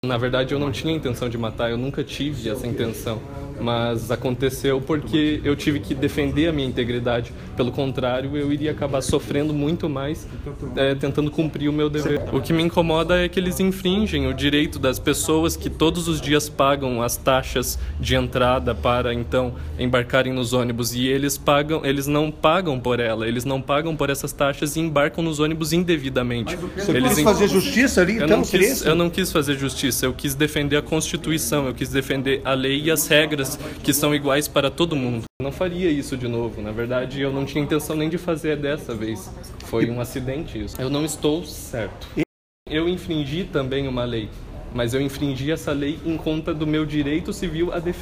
Na verdade, eu não tinha intenção de matar, eu nunca tive essa intenção. Mas aconteceu porque eu tive que defender a minha integridade. Pelo contrário, eu iria acabar sofrendo muito mais tentando cumprir o meu dever. O que me incomoda é que eles infringem o direito das pessoas que todos os dias pagam as taxas de entrada para, então, embarcarem nos ônibus. E eles não pagam por ela, eles não pagam por essas taxas e embarcam nos ônibus indevidamente. Você quis fazer justiça ali, então? Eu não quis fazer justiça, eu quis defender a Constituição, eu quis defender a lei e as regras que são iguais para todo mundo. Eu não faria isso de novo, na verdade eu não tinha intenção nem de fazer dessa vez. Foi um acidente isso. Eu não estou certo. Eu infringi também uma lei, mas eu infringi essa lei em conta do meu direito civil a defender.